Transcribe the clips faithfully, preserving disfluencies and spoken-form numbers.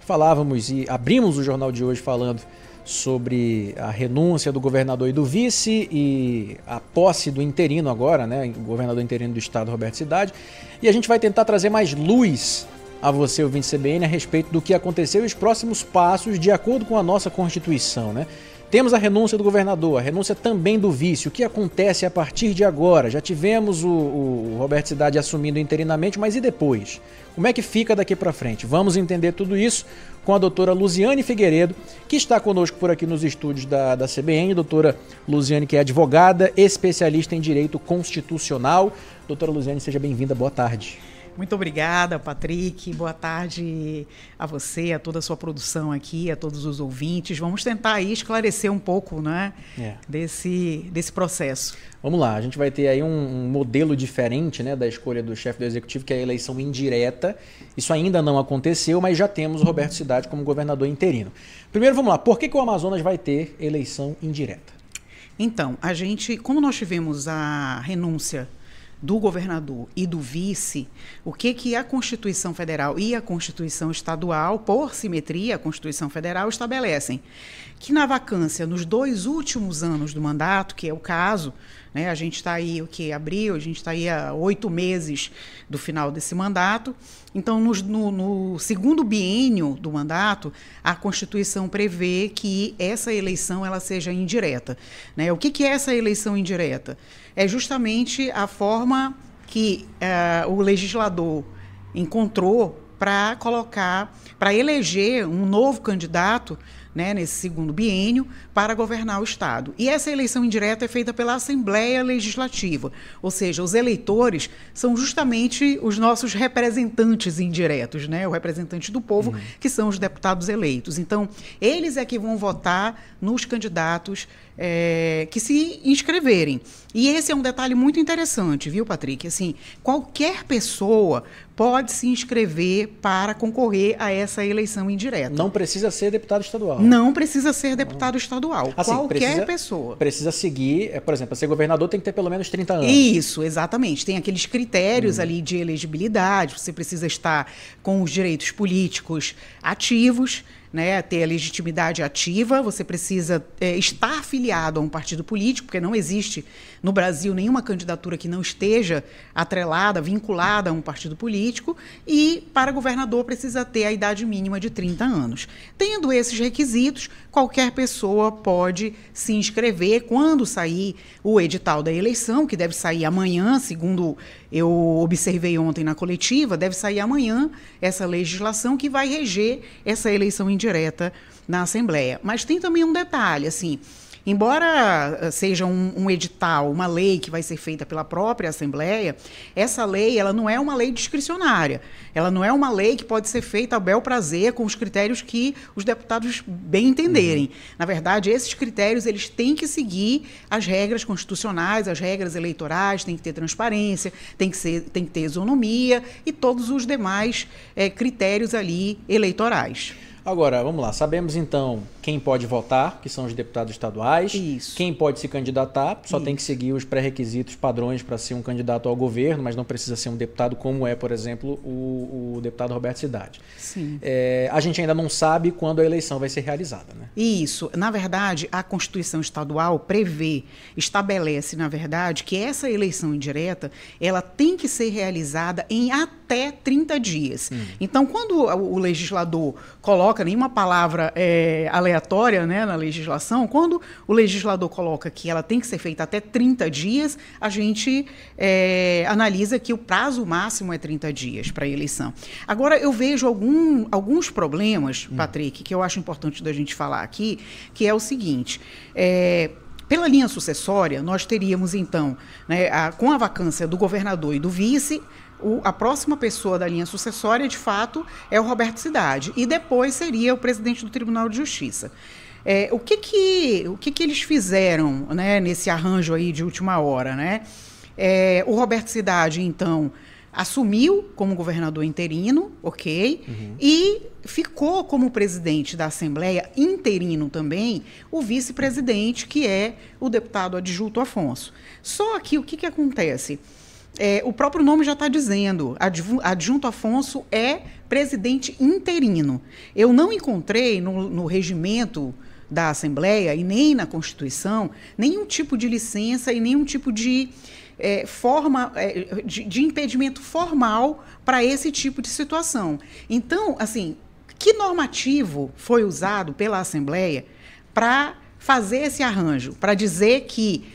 falávamos e abrimos o jornal de hoje falando sobre a renúncia do governador e do vice e a posse do interino agora, né, o governador interino do estado, Roberto Cidade. E a gente vai tentar trazer mais luz a você, ouvinte C B N, a respeito do que aconteceu e os próximos passos de acordo com a nossa Constituição, né? Temos a renúncia do governador, a renúncia também do vice. O que acontece a partir de agora? Já tivemos o, o Roberto Cidade assumindo interinamente, mas e depois? Como é que fica daqui para frente? Vamos entender tudo isso com a doutora Luziane Figueiredo, que está conosco por aqui nos estúdios da, da C B N. Doutora Luziane, que é advogada, especialista em direito constitucional. Doutora Luziane, seja bem-vinda, boa tarde. Muito obrigada, Patrick. Boa tarde a você, a toda a sua produção aqui, a todos os ouvintes. Vamos tentar aí esclarecer um pouco, né, é. desse, desse processo. Vamos lá, a gente vai ter aí um, um modelo diferente, né, da escolha do chefe do executivo, que é a eleição indireta. Isso ainda não aconteceu, mas já temos o Roberto Cidade como governador interino. Primeiro, vamos lá, por que que o Amazonas vai ter eleição indireta? Então, a gente, como nós tivemos a renúncia do governador e do vice, o que que a Constituição Federal e a Constituição Estadual, por simetria, a Constituição Federal, estabelecem? Que na vacância, nos dois últimos anos do mandato, que é o caso, né, a gente está aí, o que, abril, a gente está aí há oito meses do final desse mandato, então no, no, no segundo biênio do mandato, a Constituição prevê que essa eleição ela seja indireta, né? O que que é essa eleição indireta? É justamente a forma que uh, o legislador encontrou para colocar, para eleger um novo candidato, né, nesse segundo biênio, para governar o Estado. E essa eleição indireta é feita pela Assembleia Legislativa, ou seja, os eleitores são justamente os nossos representantes indiretos, né, o representante do povo, uhum. que são os deputados eleitos. Então, eles é que vão votar nos candidatos é, que se inscreverem. E esse é um detalhe muito interessante, viu, Patrick? Assim, qualquer pessoa pode se inscrever para concorrer a essa eleição indireta. Não precisa ser deputado estadual. Não precisa ser deputado estadual. Assim, qualquer precisa, pessoa. Precisa seguir, por exemplo, para ser governador tem que ter pelo menos trinta anos. Isso, exatamente. Tem aqueles critérios hum. ali de elegibilidade, você precisa estar com os direitos políticos ativos, né, ter a legitimidade ativa, você precisa é, estar afiliado a um partido político, porque não existe no Brasil nenhuma candidatura que não esteja atrelada, vinculada a um partido político, e para governador precisa ter a idade mínima de trinta anos. Tendo esses requisitos, qualquer pessoa pode se inscrever quando sair o edital da eleição, que deve sair amanhã, segundo eu observei ontem na coletiva, deve sair amanhã essa legislação que vai reger essa eleição indireta na Assembleia. Mas tem também um detalhe, assim, embora seja um, um edital, uma lei que vai ser feita pela própria Assembleia, essa lei ela não é uma lei discricionária. Ela não é uma lei que pode ser feita a bel prazer com os critérios que os deputados bem entenderem. Uhum. Na verdade, esses critérios eles têm que seguir as regras constitucionais, as regras eleitorais, tem que ter transparência, tem que, ser, tem que ter isonomia e todos os demais é, critérios ali eleitorais. Agora, vamos lá, sabemos então quem pode votar, que são os deputados estaduais. Isso. Quem pode se candidatar, só Isso. tem que seguir os pré-requisitos padrões para ser um candidato ao governo, mas não precisa ser um deputado como é, por exemplo, o, o deputado Roberto Cidade. Sim. É, a gente ainda não sabe quando a eleição vai ser realizada, né? Isso. Na verdade, a Constituição Estadual prevê, estabelece, na verdade, que essa eleição indireta, ela tem que ser realizada em até trinta dias. Hum. Então, quando o legislador coloca nenhuma palavra é, aleatória, né, na legislação, quando o legislador coloca que ela tem que ser feita até trinta dias, a gente é, analisa que o prazo máximo é trinta dias para a eleição. Agora, eu vejo algum, alguns problemas, hum. Patrick, que eu acho importante da gente falar aqui, que é o seguinte, é, pela linha sucessória, nós teríamos, então, né, a, com a vacância do governador e do vice, O, a próxima pessoa da linha sucessória, de fato, é o Roberto Cidade. E depois seria o presidente do Tribunal de Justiça. É, o que que, o que que eles fizeram, né, nesse arranjo aí de última hora, né? É, o Roberto Cidade, então, assumiu como governador interino, ok? Uhum. E ficou como presidente da Assembleia, interino também, o vice-presidente, que é o deputado Adjunto Afonso. Só que o que que acontece? É, o próprio nome já está dizendo, Adjunto Afonso é presidente interino. Eu não encontrei no, no regimento da Assembleia e nem na Constituição nenhum tipo de licença e nenhum tipo de é, forma é, de, de impedimento formal para esse tipo de situação. Então, assim, que normativo foi usado pela Assembleia para fazer esse arranjo, para dizer que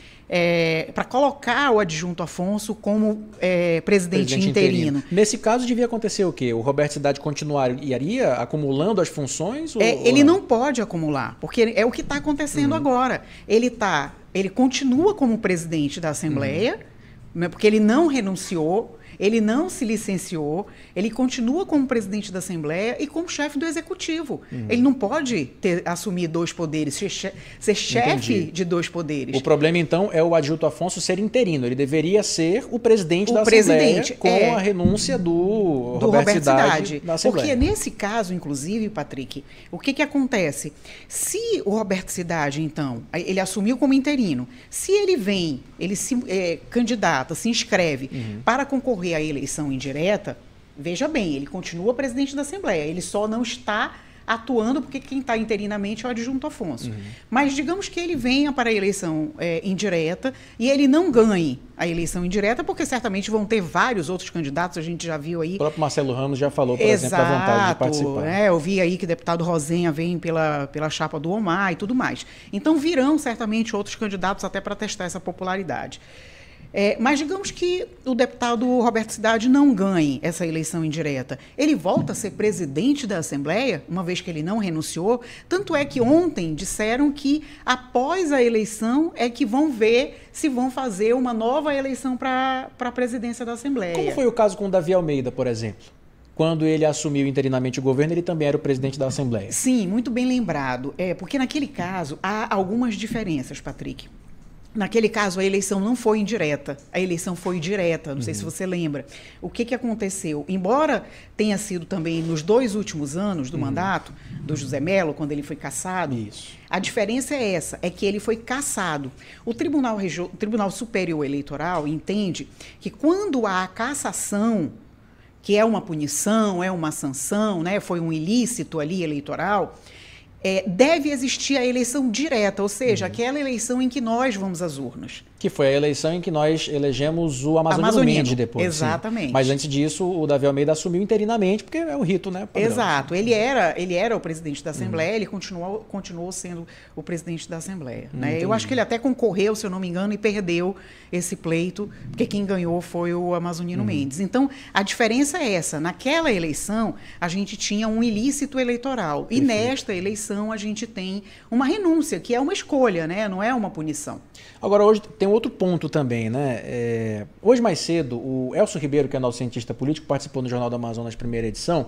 É, para colocar o adjunto Afonso como é, presidente, presidente interino. interino. Nesse caso, devia acontecer o quê? O Roberto Cidade continuaria acumulando as funções? Ou, é, ou ele não? não pode acumular, porque é o que está acontecendo uhum. agora. Ele, tá, ele continua como presidente da Assembleia, uhum. né, porque ele não renunciou, ele não se licenciou, ele continua como presidente da Assembleia e como chefe do Executivo. Uhum. Ele não pode ter, assumir dois poderes, ser, che ser chefe de dois poderes. O problema, então, é o adjunto Afonso ser interino. Ele deveria ser o presidente o da presidente, Assembleia com é, a renúncia do, do Roberto, Roberto Cidade, Cidade. da Assembleia. Porque nesse caso, inclusive, Patrick, o que, que acontece? Se o Roberto Cidade, então, ele assumiu como interino, se ele vem, ele se é, candidata, se inscreve uhum. para concorrer a eleição indireta, veja bem, ele continua presidente da Assembleia, ele só não está atuando porque quem está interinamente é o adjunto Afonso. Uhum. Mas digamos que ele venha para a eleição é, indireta e ele não ganhe a eleição indireta, porque certamente vão ter vários outros candidatos, a gente já viu aí. O próprio Marcelo Ramos já falou, por Exato, exemplo, da vontade de participar. É, eu vi aí que o deputado Rosenha vem pela, pela chapa do Omar e tudo mais. Então virão certamente outros candidatos até para testar essa popularidade. É, mas digamos que o deputado Roberto Cidade não ganhe essa eleição indireta. Ele volta a ser presidente da Assembleia, uma vez que ele não renunciou. Tanto é que ontem disseram que após a eleição é que vão ver se vão fazer uma nova eleição para a presidência da Assembleia. Como foi o caso com o Davi Almeida, por exemplo? Quando ele assumiu interinamente o governo, ele também era o presidente da Assembleia. Sim, muito bem lembrado. É, porque naquele caso há algumas diferenças, Patrick. Naquele caso, a eleição não foi indireta, a eleição foi direta, não uhum. sei se você lembra. O que, que aconteceu? Embora tenha sido também nos dois últimos anos do uhum. mandato do José Mello, quando ele foi cassado, Isso. a diferença é essa, é que ele foi cassado. O Tribunal, Regio... o Tribunal Superior Eleitoral entende que quando há cassação, que é uma punição, é uma sanção, né, foi um ilícito ali eleitoral, É, deve existir a eleição direta, ou seja, uhum. aquela eleição em que nós vamos às urnas. Que foi a eleição em que nós elegemos o Amazonino, Amazonino. Mendes depois. Exatamente. Sim. Mas antes disso, o Davi Almeida assumiu interinamente, porque é o rito, né? Padrão. Exato. Ele era, ele era o presidente da Assembleia, uhum. ele continuou, continuou sendo o presidente da Assembleia. Né? Eu acho que ele até concorreu, se eu não me engano, e perdeu esse pleito, porque quem ganhou foi o Amazonino uhum. Mendes. Então, a diferença é essa. Naquela eleição, a gente tinha um ilícito eleitoral. Perfeito. E nesta eleição, a gente tem uma renúncia, que é uma escolha, né? Não é uma punição. Agora, hoje tem outro ponto também, né? É, hoje mais cedo, o Elcio Ribeiro, que é nosso cientista político, participou no Jornal do Amazonas, primeira edição,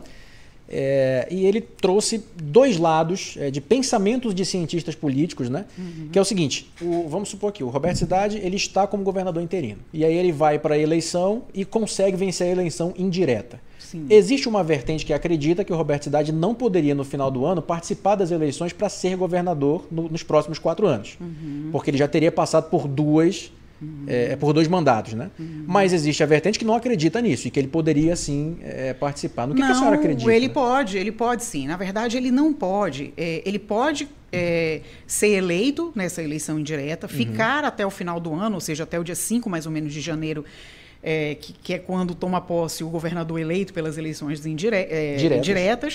é, e ele trouxe dois lados é, de pensamentos de cientistas políticos, né? Uhum. Que é o seguinte, o, vamos supor aqui, o Roberto Cidade, ele está como governador interino, e aí ele vai para a eleição e consegue vencer a eleição indireta. Sim. Existe uma vertente que acredita que o Roberto Cidade não poderia, no final do ano, participar das eleições para ser governador no, nos próximos quatro anos. Uhum. Porque ele já teria passado por duas, uhum. é, por dois mandatos, né? Uhum. Mas existe a vertente que não acredita nisso e que ele poderia, sim, é, participar. No que, não, que a senhora acredita? Ele pode, ele pode sim. Na verdade, ele não pode. É, ele pode é, ser eleito nessa eleição indireta, uhum. ficar até o final do ano, ou seja, até o dia cinco, mais ou menos, de janeiro, É, que, que é quando toma posse o governador eleito pelas eleições indire é, diretas. diretas.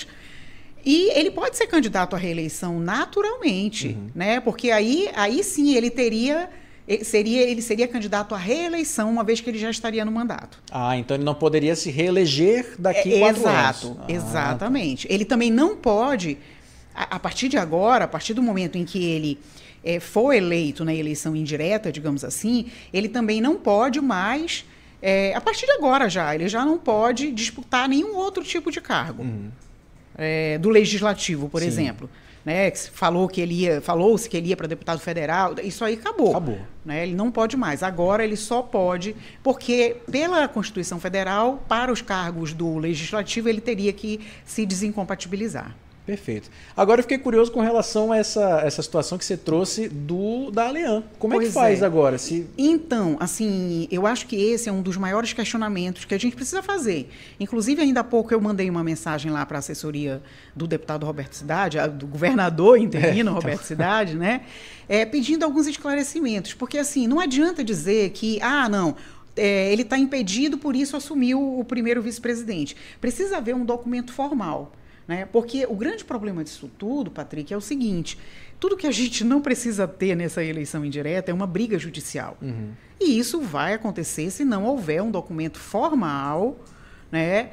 E ele pode ser candidato à reeleição naturalmente, uhum. né? Porque aí, aí sim ele teria, ele seria, ele seria candidato à reeleição, uma vez que ele já estaria no mandato. Ah, então ele não poderia se reeleger daqui é, quatro exato, anos. Ah, exatamente. Tá. Ele também não pode, a, a partir de agora, a partir do momento em que ele é, for eleito na eleição indireta, digamos assim, ele também não pode mais... É, a partir de agora já, ele já não pode disputar nenhum outro tipo de cargo. Uhum. É, do legislativo, por Sim. exemplo. Né, que falou que ele ia, falou-se que ele ia para deputado federal, isso aí acabou. Acabou. Né, ele não pode mais. Agora ele só pode, porque pela Constituição Federal, para os cargos do legislativo, ele teria que se desincompatibilizar. Perfeito. Agora eu fiquei curioso com relação a essa, essa situação que você trouxe do da Alian. Como pois é que faz é. agora? Se... Então, assim, eu acho que esse é um dos maiores questionamentos que a gente precisa fazer. Inclusive, ainda há pouco eu mandei uma mensagem lá para a assessoria do deputado Roberto Cidade, do governador interino é, Roberto então... Cidade, né? É, pedindo alguns esclarecimentos. Porque, assim, não adianta dizer que, ah, não... É, ele está impedido, por isso assumiu o primeiro vice-presidente. Precisa haver um documento formal. Né? Porque o grande problema disso tudo, Patrick, é o seguinte: tudo que a gente não precisa ter nessa eleição indireta é uma briga judicial. Uhum. E isso vai acontecer se não houver um documento formal, né,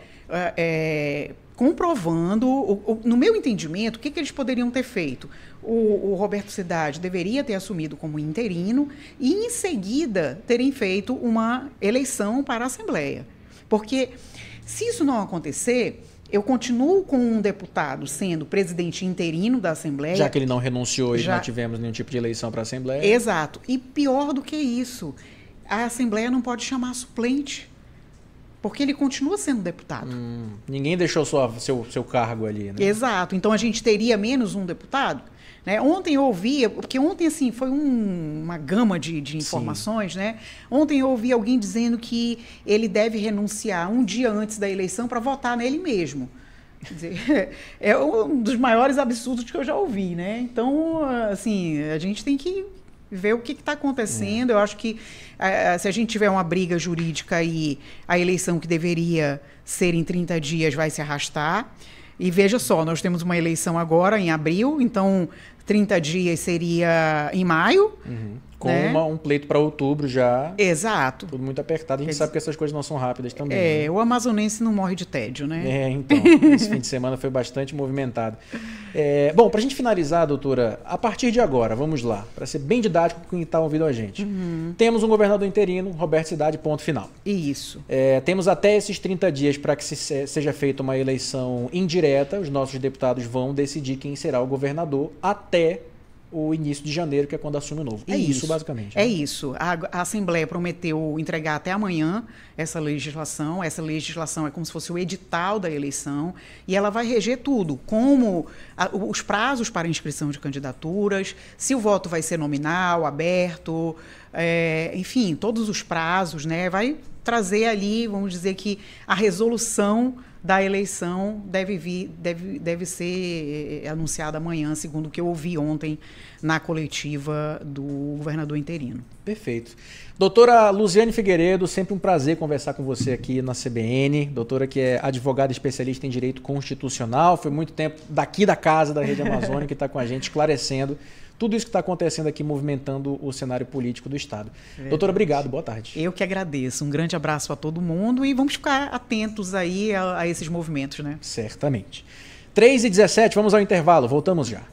é, comprovando. O, o, no meu entendimento, o que, que eles poderiam ter feito? O, o Roberto Cidade deveria ter assumido como interino e, em seguida, terem feito uma eleição para a Assembleia. Porque, se isso não acontecer, eu continuo com um deputado sendo presidente interino da Assembleia. Já que ele não renunciou e já... não tivemos nenhum tipo de eleição para a Assembleia. Exato. E pior do que isso, a Assembleia não pode chamar suplente, porque ele continua sendo deputado. Hum, ninguém deixou sua, seu, seu cargo ali, né? Exato. Então a gente teria menos um deputado? Né? Ontem eu ouvi, porque ontem assim, foi um, uma gama de, de informações, né? Ontem eu ouvi alguém dizendo que ele deve renunciar um dia antes da eleição para votar nele mesmo. Quer dizer, é um dos maiores absurdos que eu já ouvi, né? Então, assim, a gente tem que ver o que está acontecendo. É. Eu acho que uh, se a gente tiver uma briga jurídica aí, a eleição que deveria ser em trinta dias vai se arrastar. E veja só, nós temos uma eleição agora em abril, então trinta dias seria em maio. Uhum. Com né? uma, um pleito para outubro já. Exato. Tudo muito apertado. A gente Ex sabe que essas coisas não são rápidas também. É, né? O amazonense não morre de tédio, né? É, então. Esse fim de semana foi bastante movimentado. É, bom, para a gente finalizar, doutora, a partir de agora, vamos lá, para ser bem didático com quem está ouvindo a gente. Uhum. Temos um governador interino, Roberto Cidade, ponto final. Isso. É, temos até esses trinta dias para que se, seja feita uma eleição indireta. Os nossos deputados vão decidir quem será o governador até o início de janeiro, que é quando assume o novo. É isso, isso basicamente. Né? É isso. A, a Assembleia prometeu entregar até amanhã essa legislação. Essa legislação é como se fosse o edital da eleição e ela vai reger tudo, como a, os prazos para inscrição de candidaturas, se o voto vai ser nominal, aberto, é, enfim, todos os prazos, né? Vai trazer ali, vamos dizer que a resolução da eleição deve, vir, deve, deve ser anunciada amanhã, segundo o que eu ouvi ontem na coletiva do governador interino. Perfeito. Doutora Luziane Figueiredo, sempre um prazer conversar com você aqui na C B N. Doutora que é advogada especialista em direito constitucional, foi muito tempo daqui da casa da Rede Amazônica que está com a gente esclarecendo tudo isso que está acontecendo aqui, movimentando o cenário político do Estado. Verdade. Doutora, obrigado. Boa tarde. Eu que agradeço. Um grande abraço a todo mundo e vamos ficar atentos aí a, a esses movimentos, né? Certamente. três e dezessete, vamos ao intervalo. Voltamos já.